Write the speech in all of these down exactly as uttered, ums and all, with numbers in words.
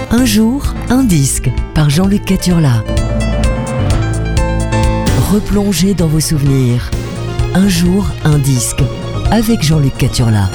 Un jour, un disque par Jean-Luc Caturla. Replongez dans vos souvenirs. Un jour, un disque avec Jean-Luc Caturla.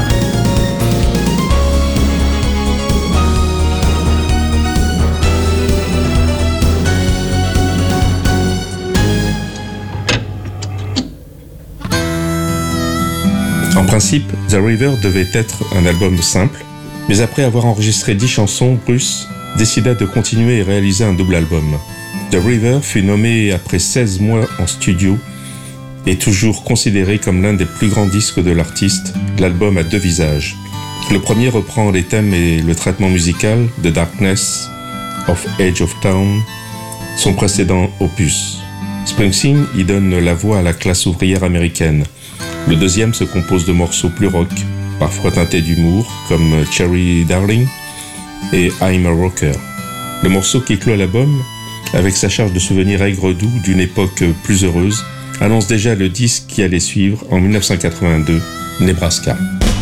En principe, The River devait être un album simple, mais après avoir enregistré dix chansons, Bruce décida de continuer et réaliser un double album. The River fut nommé après seize mois en studio et toujours considéré comme l'un des plus grands disques de l'artiste. L'album a deux visages. Le premier reprend les thèmes et le traitement musical de Darkness of Edge of Town, son précédent opus. Springsteen y donne la voix à la classe ouvrière américaine. Le deuxième se compose de morceaux plus rock, parfois teintés d'humour, comme Cherry Darling et I'm a Rocker. Le morceau qui clôt l'album, avec sa charge de souvenirs aigre-doux d'une époque plus heureuse, annonce déjà le disque qui allait suivre en dix-neuf cent quatre-vingt-deux, Nebraska.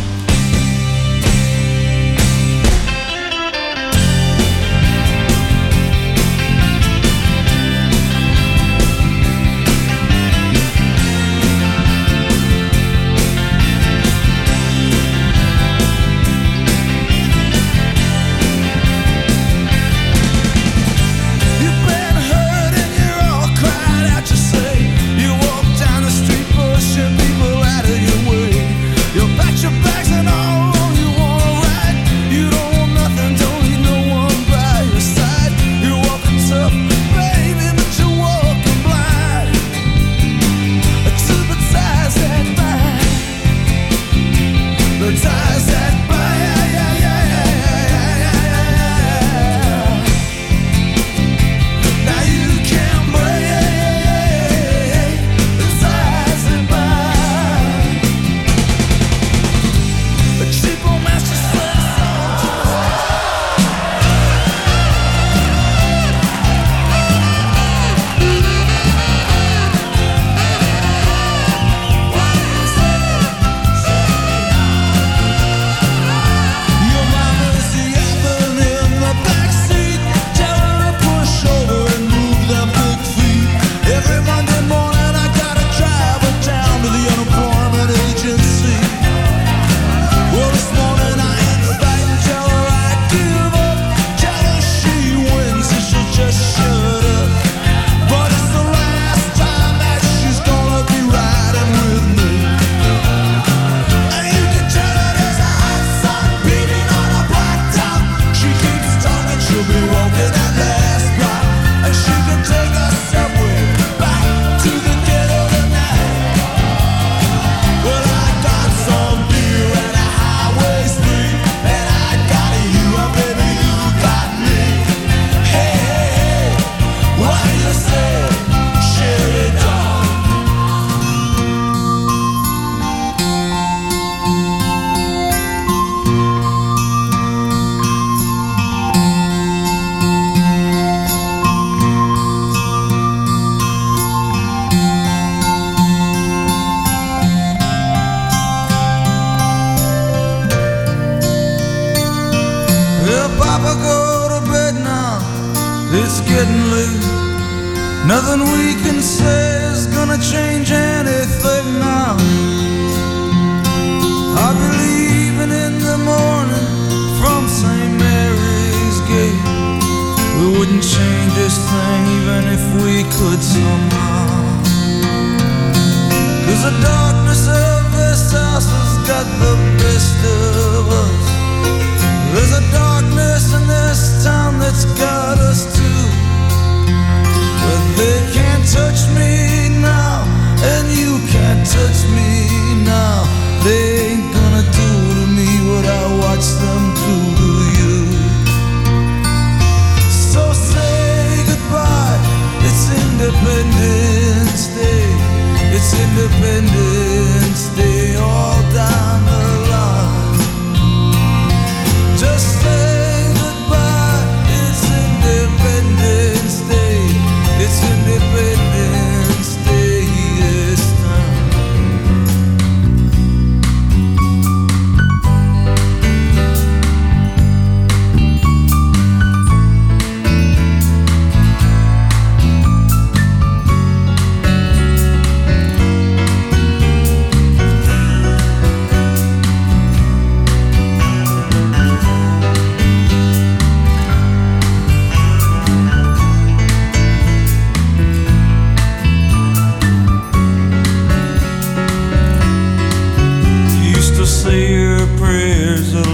It's getting late. Nothing we can say is gonna change anything now. I'll be leaving in the morning from Saint Mary's Gate. We wouldn't change this thing even if we could somehow. 'Cause the darkness of this house has got the best of us. There's a darkness in this town that's got us too. But they can't touch me now, and you can't touch me now. They ain't gonna do to me what I watched them do to you. So say goodbye, it's Independence Day. It's Independence Day all down the line. Just say goodbye, it's Independence Day.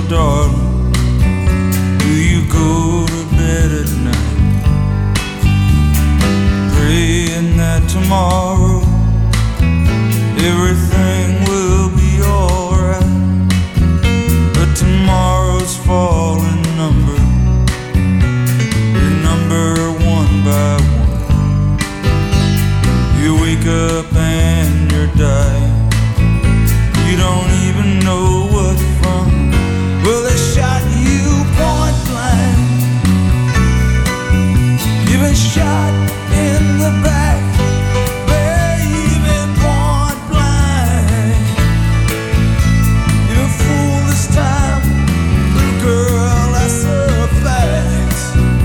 darling, do you go to bed at night praying that tomorrow everything will be alright? But tomorrow's falling number, your number one by one. You wake up and you're dying, you don't even know what from. Well, they shot you point blank, you've been shot in the back, baby, point blank. You've been fooled this time, little girl, that's a fact.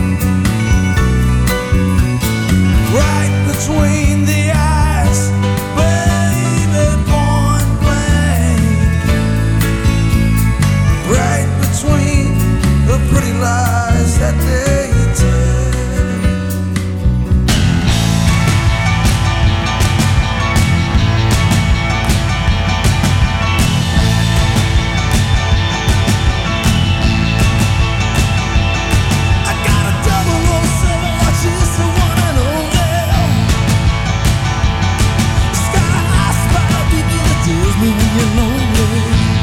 Right between the eyes, baby, point blank. Right between the pretty lies that they tell. I got a double oh seven watch, it's the one and only. It's got a high spot beating that tells me when you're lonely.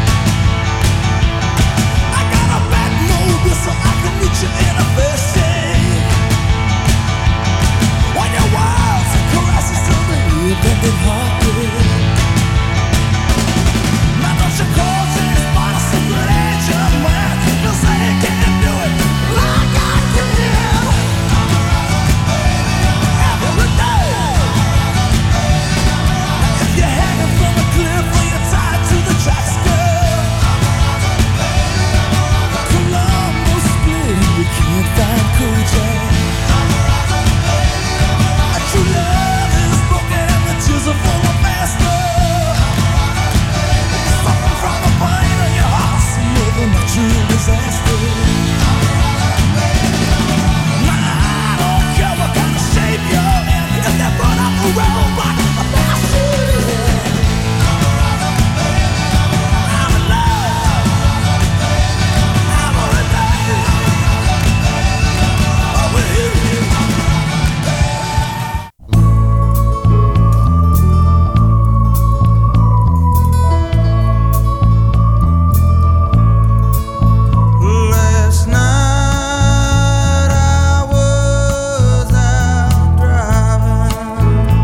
I got a bad mood so I can meet you in a fair shade. When your wild caresses to the abandoned heartbeat. Now don't you call this my secret agent man? You'll say you can't do it like I can. Every day. If you're hanging from a cliff or you're tied to the tracks, girl, Colombo split, you can't find Kojak. True love is broken and the tears are full of master. Suffering from the pain of your heart, some other natural disaster. Nah, I don't care what kind of shape you're in, if they burn up a roadblock, a parachute. I'm in love. I'm in love with you. Last night I was out driving,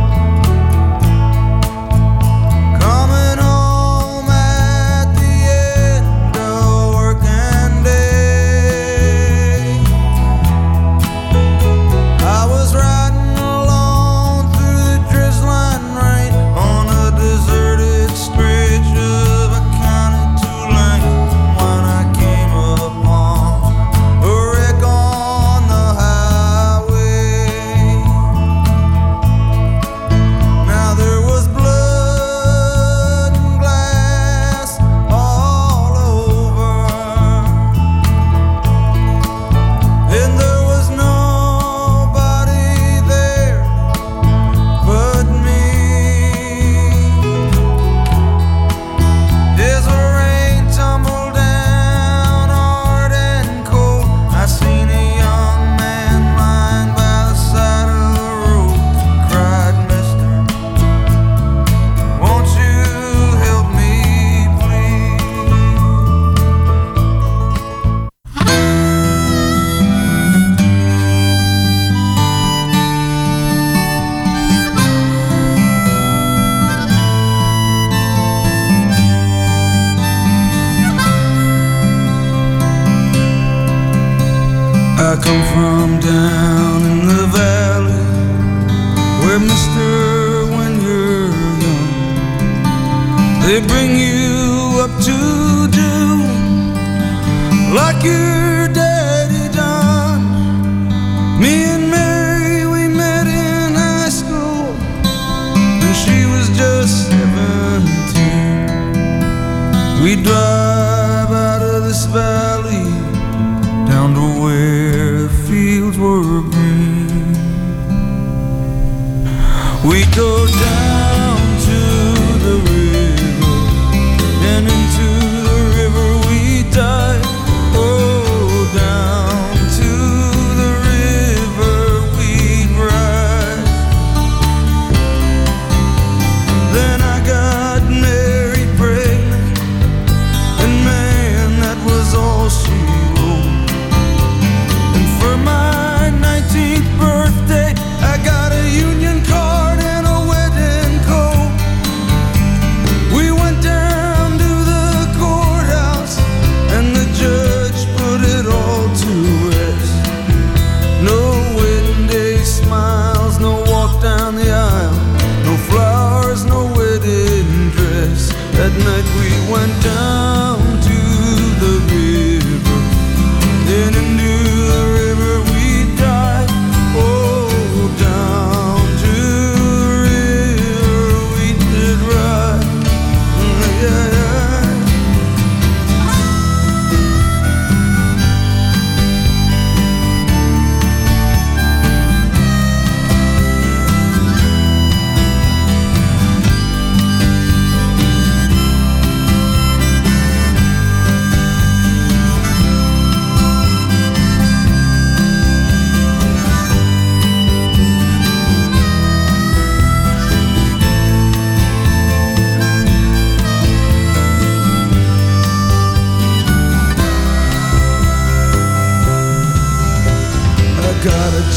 coming home at the end of working day. I was riding along through the drizzling rain on a deserted stretch of a county two lane when I came upon a wreck on the highway. Now there was blood and glass all over, and there was nobody there but me. As the rain tumbled down hard and cold, I seen a young man lying by the side of the road. Cried, mister, won't you help me, please? I come from down in the valley where, mister, when you're young, they bring you up to do like your daddy done. Me and Mary, we met in high school, and she was just seventeen. We drive out of this valley down to where the fields were green. We go down to the river, and into the river we dive.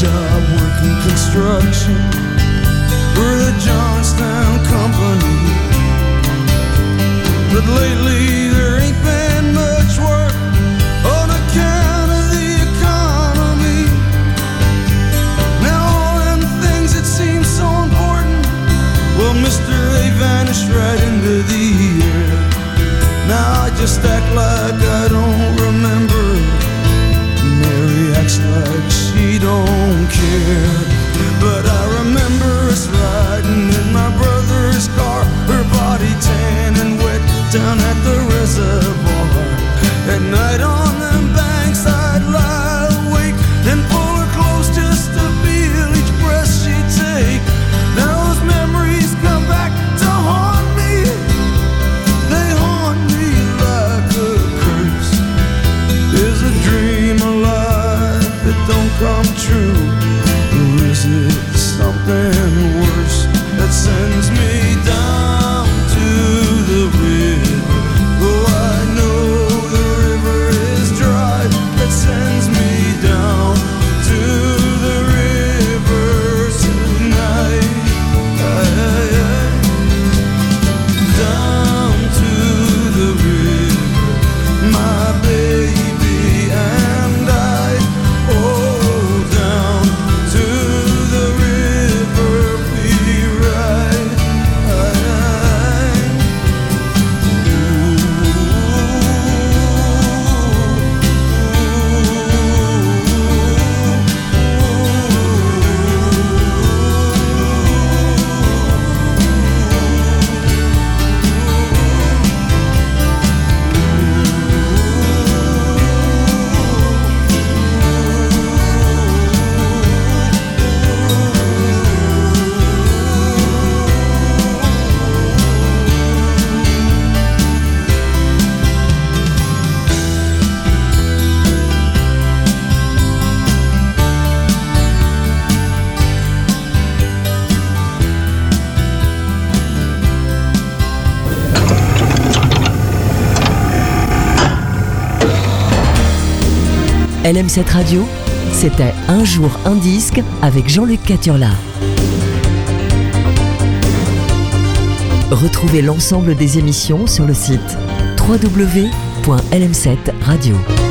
job working construction for the Johnstown Company. But lately there ain't been much work on account of the economy. Now all them things that seem so important, well, mister, they vanished right into the air. Now I just act like I don't remember. Mary acts like she don't care. But I remember us riding in my brother's car, her body tan and wet down at the reservoir. At night on them banks I'd lie awake and pull her close just to feel each breath she'd take. Now those memories come back to haunt me. They haunt me like a curse. Is a dream alive that don't come true? Or is it something worse that sends me down to the river? Oh, I know the river is dry. That sends me down to the river tonight. Aye, aye, aye. Down to the river, my baby and I. Oh, down to the river we ride. Aye, aye. L M sept Radio, c'était Un jour un disque avec Jean-Luc Caturla. Retrouvez l'ensemble des émissions sur le site w w w point l m sept radio.